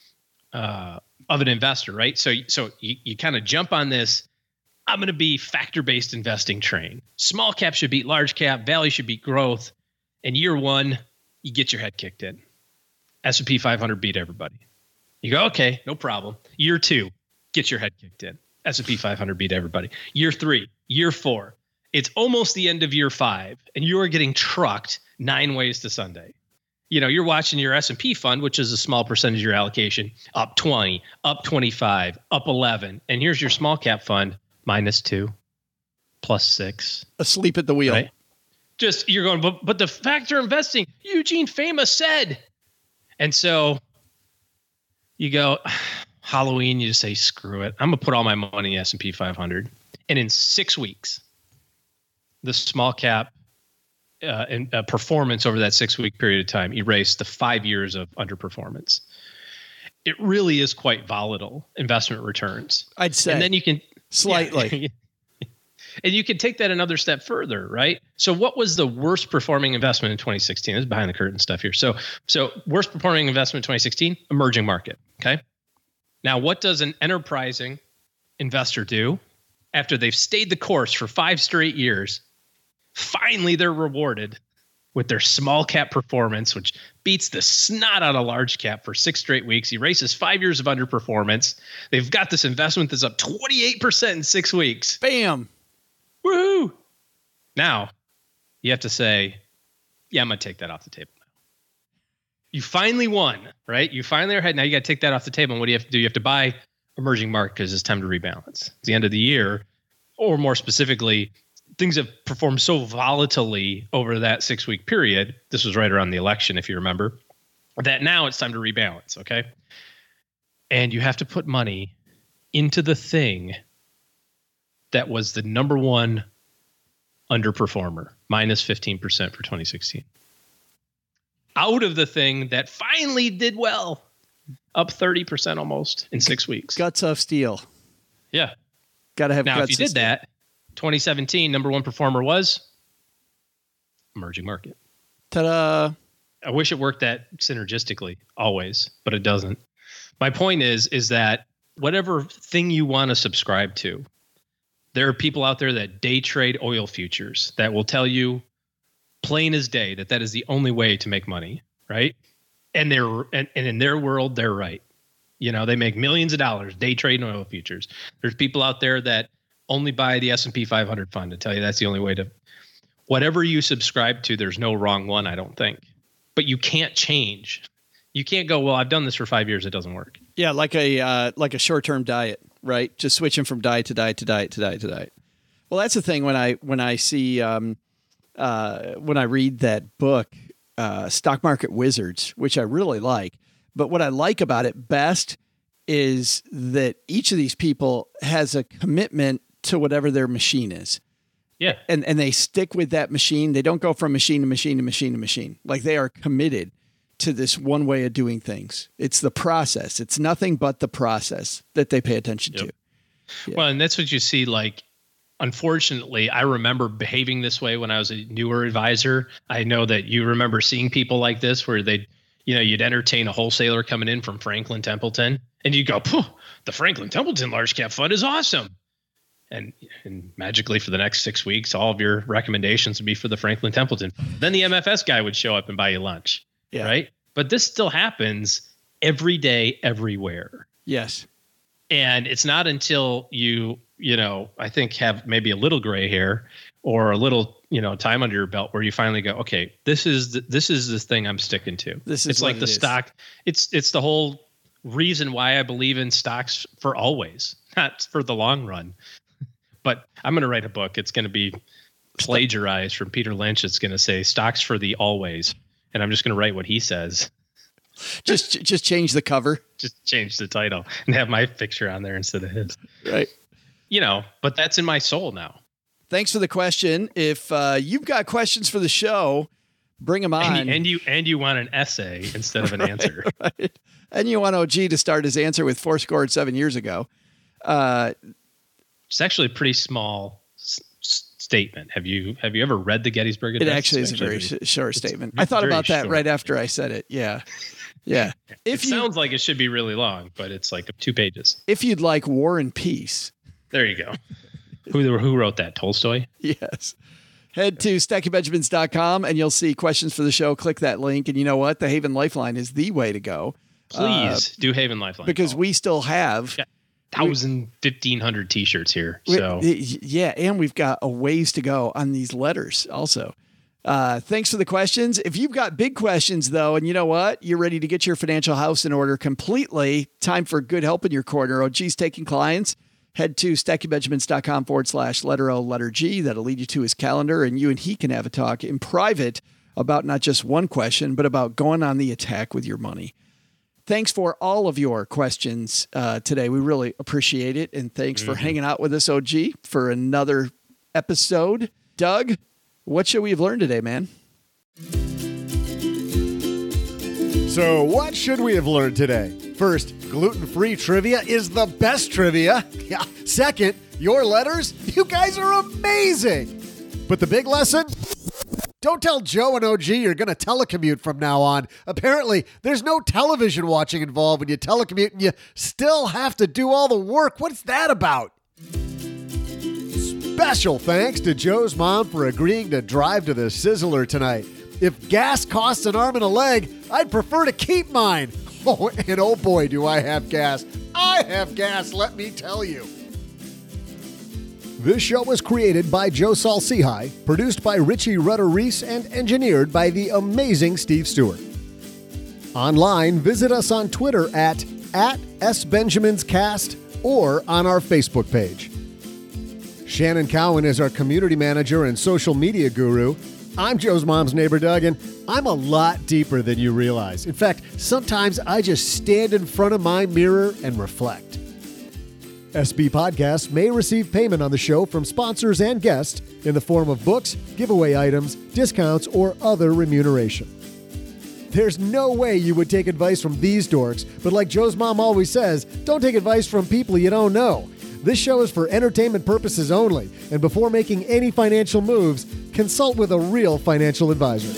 uh, of an investor, right? So, so you, you kind of jump on this, I'm going to be factor-based investing train. Small cap should beat large cap, value should beat growth. And year one, you get your head kicked in. S and P five hundred beat everybody. You go, okay, no problem. Year two, get your head kicked in. S and P five hundred beat everybody. Year three, year four, it's almost the end of year five, and you are getting trucked nine ways to Sunday. You know, you're watching your S and P fund, which is a small percentage of your allocation, up twenty, up twenty-five, up eleven. And here's your small cap fund, minus two, plus six. Asleep at the wheel. Right? Just, you're going, but, but the factor investing, Eugene Fama said. And so you go, Halloween, you just say, screw it. I'm going to put all my money in S and P five hundred. And in six weeks, the small cap uh, and, uh, performance over that six-week period of time erased the five years of underperformance. It really is quite volatile investment returns. I'd say. And then you can... Slightly. Yeah. And you can take that another step further, right? So what was the worst performing investment in twenty sixteen? This is behind the curtain stuff here. So, so worst performing investment in twenty sixteen, emerging market, okay? Now, what does an enterprising investor do after they've stayed the course for five straight years? Finally, they're rewarded with their small cap performance, which beats the snot out of large cap for six straight weeks, erases five years of underperformance. They've got this investment that's up twenty-eight percent in six weeks. Bam. Woohoo. Now, you have to say, yeah, I'm going to take that off the table now. You finally won, right? You finally are ahead. Now you got to take that off the table. And what do you have to do? You have to buy emerging market because it's time to rebalance. It's the end of the year, or more specifically, things have performed so volatilely over that six-week period. This was right around the election, if you remember, that now it's time to rebalance, okay? And you have to put money into the thing that was the number one underperformer, minus fifteen percent for twenty sixteen. Out of the thing that finally did well, up thirty percent almost in six weeks. Guts of steel. Yeah. Got to have now, guts if you did steel. that, twenty seventeen, number one performer was emerging market. Ta-da. I wish it worked that synergistically always, but it doesn't. My point is, is that whatever thing you want to subscribe to, there are people out there that day trade oil futures that will tell you plain as day that that is the only way to make money, right? And they're and, and in their world, they're right. You know, they make millions of dollars day trading oil futures. There's people out there that only buy the S and P five hundred fund and tell you that's the only way to. Whatever you subscribe to, there's no wrong one, I don't think. But you can't change. You can't go, well, I've done this for five years. It doesn't work. Yeah, like a uh, like a short-term diet, right? Just switching from diet to diet to diet to diet to diet. Well, that's the thing when I when I see um, uh, when I read that book, uh, Stock Market Wizards, which I really like. But what I like about it best is that each of these people has a commitment to whatever their machine is. Yeah. And and they stick with that machine. They don't go from machine to machine to machine to machine. Like they are committed to this one way of doing things. It's the process. It's nothing but the process that they pay attention Yep. to. Yeah. Well, and that's what you see. Like, unfortunately, I remember behaving this way when I was a newer advisor. I know that you remember seeing people like this where they, you know, you'd entertain a wholesaler coming in from Franklin Templeton and you go, the Franklin Templeton large cap fund is awesome. And, and magically for the next six weeks, all of your recommendations would be for the Franklin Templeton. Then the M F S guy would show up and buy you lunch. Yeah. Right. But this still happens every day, everywhere. Yes. And it's not until you, you know, I think have maybe a little gray hair or a little, you know, time under your belt where you finally go, okay, this is the, this is the thing I'm sticking to. This is it's like what the it is. stock. It's it's the whole reason why I believe in stocks for always, not for the long run. But I'm going to write a book. It's going to be plagiarized from Peter Lynch. It's going to say stocks for the always. And I'm just going to write what he says. Just just change the cover. Just change the title and have my picture on there instead of his. Right. You know, but that's in my soul now. Thanks for the question. If uh, you've got questions for the show, bring them on. And you, and you and you want an essay instead of an answer. Right. And you want O G to start his answer with four scored seven years ago. Uh, it's actually a pretty small s- s- statement. Have you have you ever read the Gettysburg Address? It actually is a very sh- short statement. I thought about that short. right after I said it. Yeah. Yeah. If it you, sounds like it should be really long, but it's like two pages. If you'd like War and Peace. There you go. who who wrote that? Tolstoy? Yes. Head to stacky benjamins dot com and you'll see questions for the show. Click that link. And you know what? The Haven Lifeline is the way to go. Please uh, do Haven Lifeline. Because call. we still have yeah, one thousand, fifteen hundred t-shirts here. So we, yeah, and we've got a ways to go on these letters also. Uh, thanks for the questions. If you've got big questions, though, and you know what? You're ready to get your financial house in order completely, time for good help in your corner. O G's taking clients. Head to stacky benjamins dot com forward slash letter O, letter G. That'll lead you to his calendar, and you and he can have a talk in private about not just one question, but about going on the attack with your money. Thanks for all of your questions uh, today. We really appreciate it. And thanks mm-hmm. for hanging out with us, O G, for another episode. Doug, what should we have learned today, man? So what should we have learned today? First, gluten-free trivia is the best trivia. Yeah. Second, your letters, you guys are amazing. But the big lesson? Don't tell Joe and O G you're going to telecommute from now on. Apparently, there's no television watching involved when you telecommute and you still have to do all the work. What's that about? Special thanks to Joe's mom for agreeing to drive to the Sizzler tonight. If gas costs an arm and a leg, I'd prefer to keep mine. Oh, and oh boy, do I have gas. I have gas, let me tell you. This show was created by Joe Saul-Sehy, produced by Richie Rutter-Reese, and engineered by the amazing Steve Stewart. Online, visit us on Twitter at, at SBenjaminsCast or on our Facebook page. Shannon Cowan is our community manager and social media guru. I'm Joe's mom's neighbor, Doug, and I'm a lot deeper than you realize. In fact, sometimes I just stand in front of my mirror and reflect. S B Podcasts may receive payment on the show from sponsors and guests in the form of books, giveaway items, discounts, or other remuneration. There's no way you would take advice from these dorks, but like Joe's mom always says, don't take advice from people you don't know. This show is for entertainment purposes only, and before making any financial moves, consult with a real financial advisor.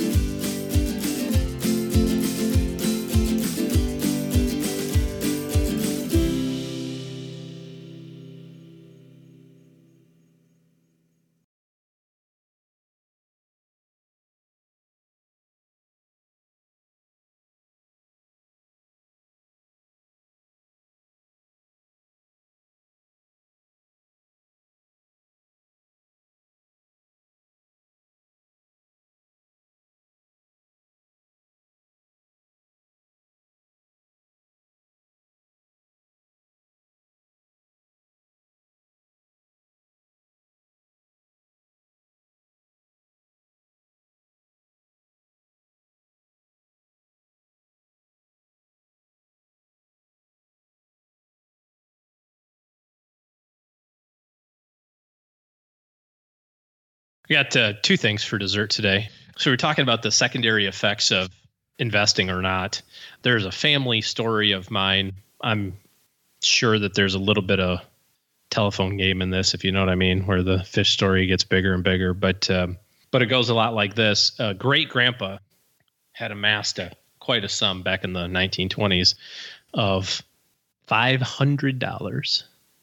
We got uh, two things for dessert today. So we're talking about the secondary effects of investing or not. There's a family story of mine. I'm sure that there's a little bit of telephone game in this, if you know what I mean, where the fish story gets bigger and bigger. But um, but it goes a lot like this. Uh, Great grandpa had amassed a, quite a sum back in the nineteen twenties of five hundred dollars.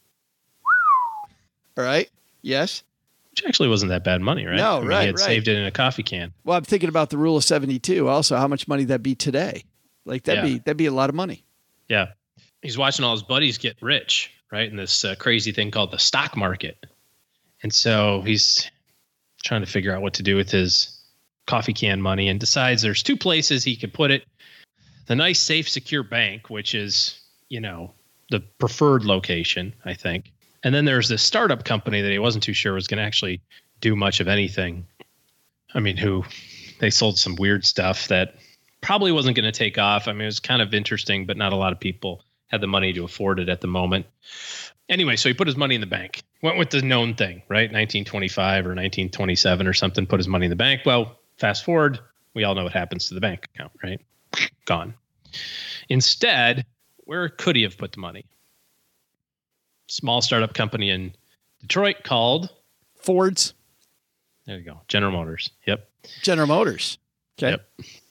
All right. Yes. Which actually wasn't that bad money, right? No, I mean, right, he had right. saved it in a coffee can. Well, I'm thinking about the rule of seventy-two. Also, how much money that'd be today? Like that'd Yeah. be that'd be a lot of money. Yeah. He's watching all his buddies get rich, right? In this uh, crazy thing called the stock market. And so he's trying to figure out what to do with his coffee can money and decides there's two places he could put it. The nice, safe, secure bank, which is, you know, the preferred location, I think. And then there's this startup company that he wasn't too sure was going to actually do much of anything. I mean, who they sold some weird stuff that probably wasn't going to take off. I mean, it was kind of interesting, but not a lot of people had the money to afford it at the moment. Anyway, so he put his money in the bank, went with the known thing, right? nineteen twenty-five or nineteen twenty-seven or something, put his money in the bank. Well, fast forward, we all know what happens to the bank account, right? Gone. Instead, where could he have put the money? Small startup company in Detroit called Ford's. There you go. General Motors. Yep. General Motors. Okay. Yep.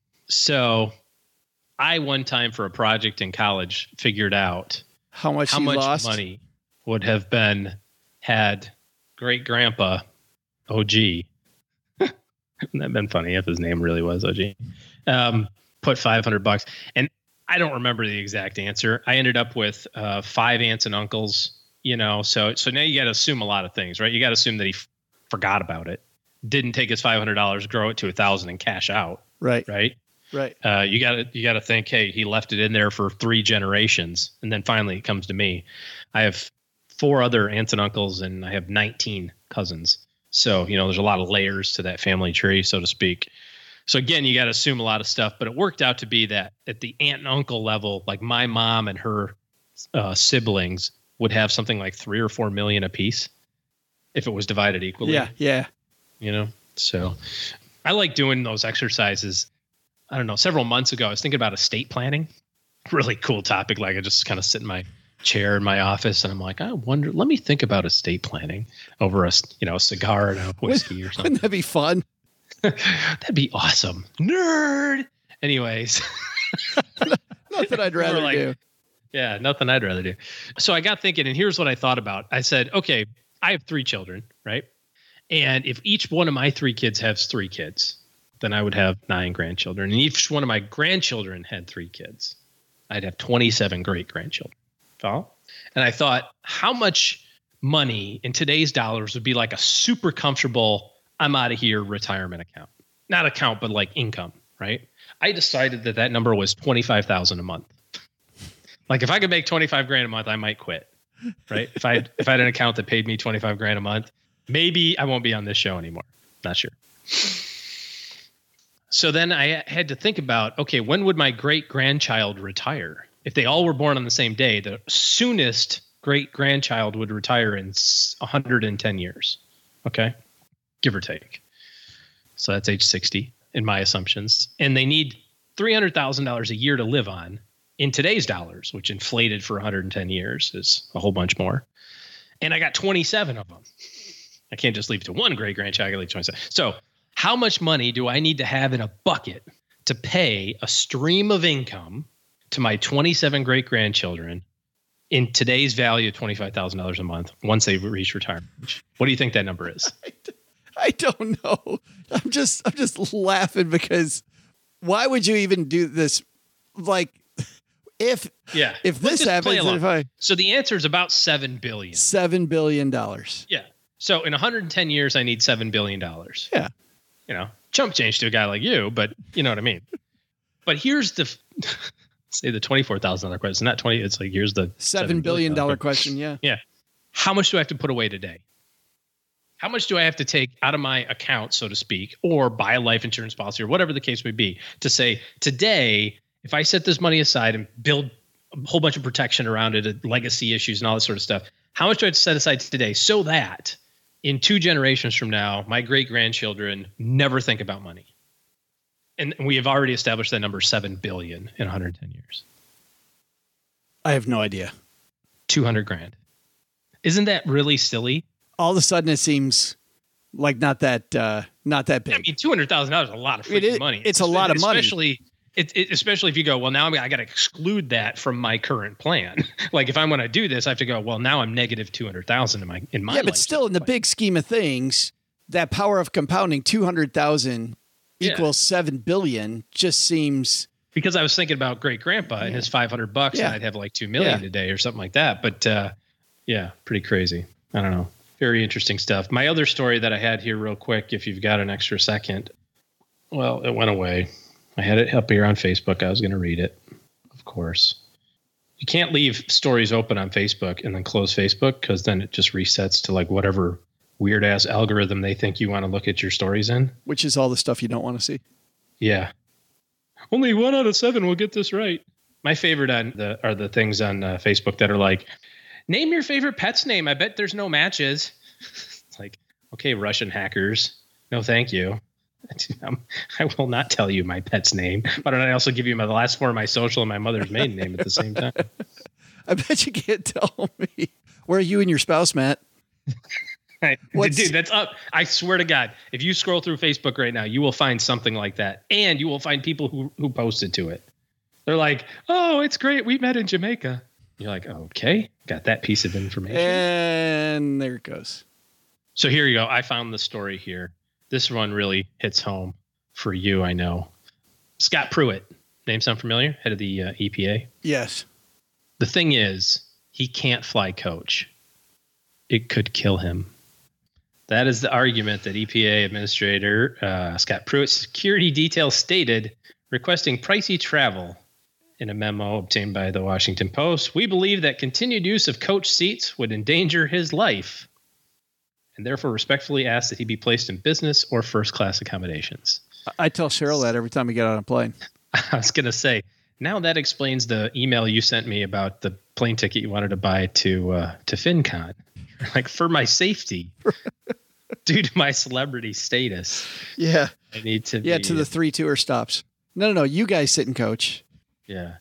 So I, one time for a project in college, figured out how much, how he much lost? money would have been had great grandpa O G. Wouldn't that have been funny if his name really was O G? Um, put five hundred bucks. And I don't remember the exact answer. I ended up with uh, five aunts and uncles, you know, so, so now you got to assume a lot of things, right? You got to assume that he f- forgot about it, didn't take his five hundred dollars, grow it to a thousand and cash out. Right. Right. Right. Uh, you got to, you got to think, hey, he left it in there for three generations. And then finally it comes to me. I have four other aunts and uncles and I have nineteen cousins. So, you know, there's a lot of layers to that family tree, so to speak. So again, you got to assume a lot of stuff, but it worked out to be that at the aunt and uncle level, like my mom and her uh, siblings would have something like three or four million apiece if it was divided equally. Yeah. Yeah. You know, so I like doing those exercises. I don't know, several months ago, I was thinking about estate planning. Really cool topic. Like I just kind of sit in my chair in my office and I'm like, I wonder, let me think about estate planning over a, you know, a cigar and a whiskey or something. Wouldn't that be fun? That'd be awesome. Nerd. Anyways. Nothing I'd rather like, do. Yeah, nothing I'd rather do. So I got thinking, and here's what I thought about. I said, okay, I have three children, right? And if each one of my three kids has three kids, then I would have nine grandchildren. And each one of my grandchildren had three kids. I'd have twenty-seven great grandchildren. Follow? And I thought, how much money in today's dollars would be like a super comfortable, I'm out of here retirement account? Not account, but like income, right? I decided that that number was twenty-five thousand a month. Like if I could make twenty-five grand a month, I might quit, right? If I if I had an account that paid me twenty-five grand a month, maybe I won't be on this show anymore. Not sure. So then I had to think about, okay, when would my great grandchild retire? If they all were born on the same day, the soonest great grandchild would retire in one hundred ten years. Okay, give or take. So that's age sixty in my assumptions. And they need three hundred thousand dollars a year to live on in today's dollars, which inflated for one hundred ten years is a whole bunch more. And I got twenty-seven of them. I can't just leave it to one great grandchild. I got to leave twenty-seven. So how much money do I need to have in a bucket to pay a stream of income to my twenty-seven great grandchildren in today's value of twenty-five thousand dollars a month once they reach retirement? What do you think that number is? I don't know. I'm just I'm just laughing because why would you even do this? Like if yeah, if this happens, if I, so the answer is about seven billion. Seven billion dollars. Yeah. So in one hundred ten years, I need seven billion dollars. Yeah. You know, chump change to a guy like you, but you know what I mean. But here's the say the twenty-four thousand dollar question, not twenty. It's like here's the seven billion dollar question. Yeah. Yeah. How much do I have to put away today? How much do I have to take out of my account, so to speak, or buy a life insurance policy or whatever the case may be to say today, if I set this money aside and build a whole bunch of protection around it, legacy issues and all that sort of stuff, how much do I have to set aside today so that in two generations from now, my great grandchildren never think about money? And we have already established that number seven billion in one hundred ten years. I have no idea. two hundred grand. Isn't that really silly? All of a sudden it seems like not that, uh, not that big. I mean, two hundred thousand dollars is a lot of freaking it is, money. It's a lot of money. Especially, it, it, especially if you go, well, now I'm, I got to exclude that from my current plan. Like if I'm going to do this, I have to go, well, now I'm negative two hundred thousand in my, in my Yeah, but still in the big scheme of things, that power of compounding two hundred thousand equals yeah. seven billion just seems. Because I was thinking about great grandpa yeah. and his five hundred bucks yeah. and I'd have like two million yeah. today or something like that. But uh, yeah, pretty crazy. I don't know. Very interesting stuff. My other story that I had here real quick, if you've got an extra second. Well, it went away. I had it up here on Facebook. I was going to read it, of course. You can't leave stories open on Facebook and then close Facebook because then it just resets to like whatever weird ass algorithm they think you want to look at your stories in. Which is all the stuff you don't want to see. Yeah. Only one out of seven will get this right. My favorite on the are the things on uh, Facebook that are like, name your favorite pet's name. I bet there's no matches. It's like, okay, Russian hackers. No, thank you. I will not tell you my pet's name. Why don't I also give you my, the last four of my social and my mother's maiden name at the same time? I bet you can't tell me. Where are you and your spouse, Matt? Dude, that's up. I swear to God, if you scroll through Facebook right now, you will find something like that. And you will find people who, who posted to it. They're like, oh, it's great. We met in Jamaica. You're like, okay, got that piece of information. And there it goes. So here you go. I found the story here. This one really hits home for you, I know. Scott Pruitt. Name sound familiar? Head of the uh, E P A. Yes. The thing is, he can't fly coach. It could kill him. That is the argument that E P A Administrator uh, Scott Pruitt's security details stated, requesting pricey travel. In a memo obtained by the Washington Post, we believe that continued use of coach seats would endanger his life, and therefore respectfully ask that he be placed in business or first-class accommodations. I tell Cheryl that every time we get on a plane. I was going to say, now that explains the email you sent me about the plane ticket you wanted to buy to uh, to FinCon. Like, for my safety, due to my celebrity status. Yeah. I need to Yeah, be, to the three tour stops. No, no, no. You guys sit and coach. Yeah.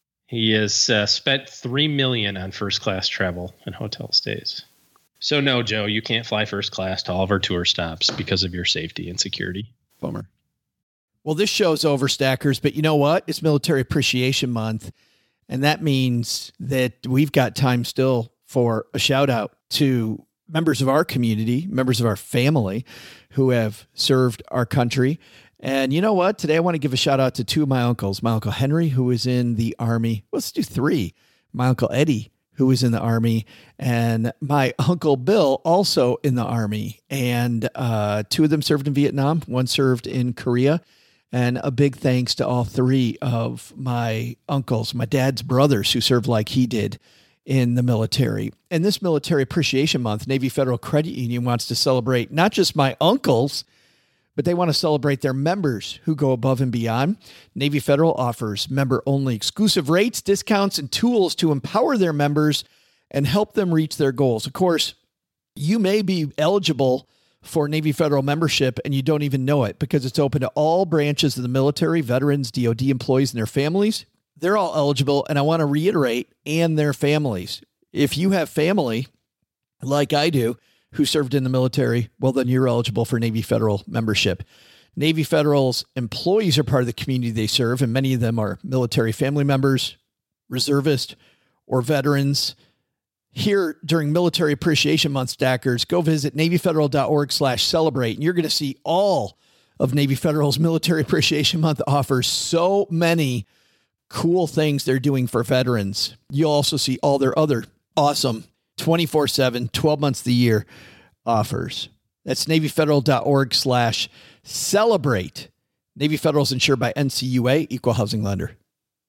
He has uh, spent three million dollars on first-class travel and hotel stays. So, no, Joe, you can't fly first class to all of our tour stops because of your safety and security. Bummer. Well, this show's over, Stackers, but you know what? It's Military Appreciation Month, and that means that we've got time still for a shout-out to members of our community, members of our family who have served our country. And you know what? Today I want to give a shout-out to two of my uncles. My Uncle Henry, who was in the Army. Let's do three. My Uncle Eddie, who was in the Army, and my Uncle Bill, also in the Army. And uh, two of them served in Vietnam. One served in Korea. And a big thanks to all three of my uncles, my dad's brothers, who served like he did in the military. And this Military Appreciation Month, Navy Federal Credit Union wants to celebrate not just my uncles, but they want to celebrate their members who go above and beyond. Navy Federal offers member-only exclusive rates, discounts, and tools to empower their members and help them reach their goals. Of course, you may be eligible for Navy Federal membership and you don't even know it because it's open to all branches of the military, veterans, D O D employees, and their families. They're all eligible, and I want to reiterate, and their families. If you have family, like I do, who served in the military, well, then you're eligible for Navy Federal membership. Navy Federal's employees are part of the community they serve, and many of them are military family members, reservists, or veterans. Here during Military Appreciation Month, Stackers, go visit NavyFederal.org slash celebrate, and you're going to see all of Navy Federal's Military Appreciation Month offers so many cool things they're doing for veterans. You'll also see all their other awesome twenty-four seven, twelve months of the year offers. That's NavyFederal.org slash celebrate. Navy Federal is insured by N C U A, Equal Housing Lender.